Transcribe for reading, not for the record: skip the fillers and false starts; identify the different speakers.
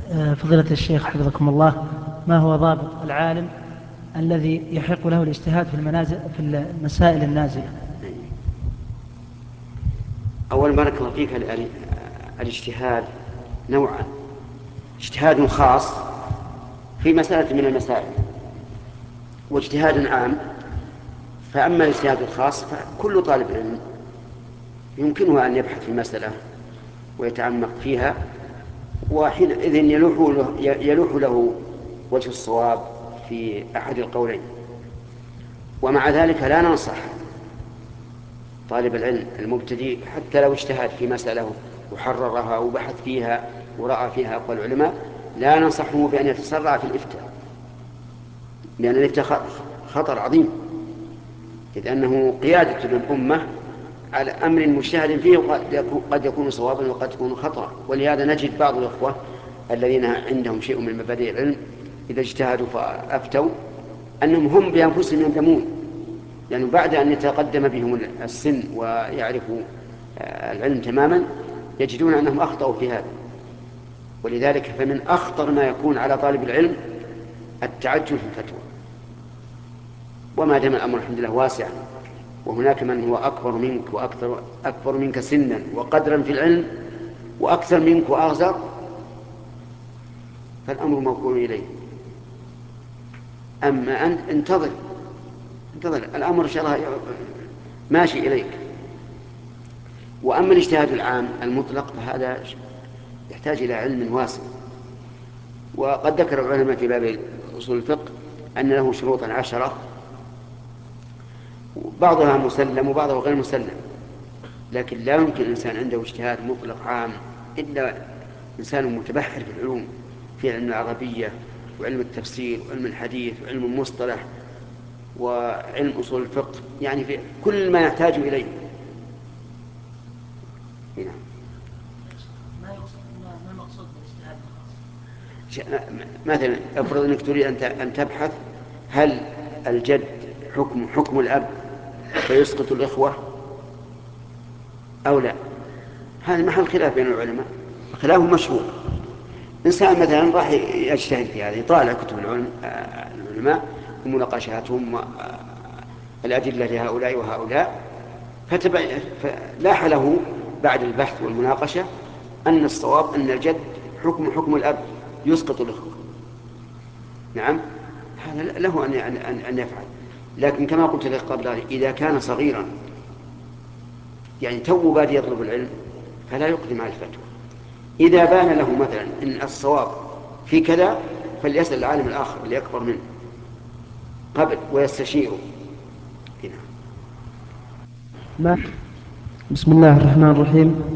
Speaker 1: فضيلة الشيخ حفظكم الله، ما هو ضابط العالم الذي يحق له الاجتهاد في المسائل النازلة؟
Speaker 2: أول بارك الله فيك، الاجتهاد نوعان: اجتهاد خاص في مسألة من المسائل، واجتهاد عام. فأما الاجتهاد الخاص فكل طالب علم يمكنه أن يبحث في المسألة ويتعمق فيها، وحينئذ يلوح له وجه الصواب في أحد القولين. ومع ذلك لا ننصح طالب العلم المبتدئ حتى لو اجتهد في مسألة وحررها وبحث فيها ورأى فيها أقوال العلماء، لا ننصحه بأن يتسرع في الإفتاء، لأن الإفتاء خطر عظيم، إذ أنه قيادة للأمة على أمر مجتهد فيه قد يكون صوابا وقد يكون خطأ. ولهذا نجد بعض الأخوة الذين عندهم شيء من مبادئ العلم إذا اجتهدوا فأفتوا أنهم هم بأنفسهم يندمون، يعني بعد أن يتقدم بهم السن ويعرفوا العلم تماما يجدون أنهم أخطأوا في هذا. ولذلك فمن أخطر ما يكون على طالب العلم التعجل في الفتوى. وما دام الأمر الحمد لله واسع، وهناك من هو أكبر منك أكبر منك سنا وقدرا في العلم وأكثر منك وأغزر، فالأمر موكول إليه. أما أنت انتظر الأمر إن شاء الله ماشي إليك. وأما الاجتهاد العام المطلق فهذا يحتاج إلى علم واسع. وقد ذكر العلماء في باب أصول الفقه أن له شروطا 10، بعضها مسلم وبعضها غير مسلم، لكن لا يمكن الإنسان عنده اجتهاد مطلق عام إلا إنسان متبحر في العلوم، في علم العربية وعلم التفسير وعلم الحديث وعلم المصطلح وعلم أصول الفقه، يعني في كل ما يحتاج إليه. هنا.
Speaker 1: ما المقصود بالاجتهاد الخاص؟
Speaker 2: مثلا افرض أنك تريد أن تبحث هل الجد حكم الأب فيسقط الإخوة أو لا. هذا محل خلاف بين العلماء، خلاف مشهور. إنسان مثلا راح يجتهد في هذا، يطالع كتب العلماء ومناقشاتهم الأدلة لهؤلاء وهؤلاء، فلاح له بعد البحث والمناقشة أن الصواب أن الجد حكم الأب يسقط الإخوة. نعم، هذا له أن يفعل. لكن كما قلت لك قبل ذلك، إذا كان صغيرا يعني تو بادي يطلب العلم فلا يقدم على الفتوى. إذا بان له مثلا إن الصواب في كذا فليسأل العالم الآخر اللي أكبر منه قبل ويستشيره. هنا.
Speaker 1: بسم الله الرحمن الرحيم.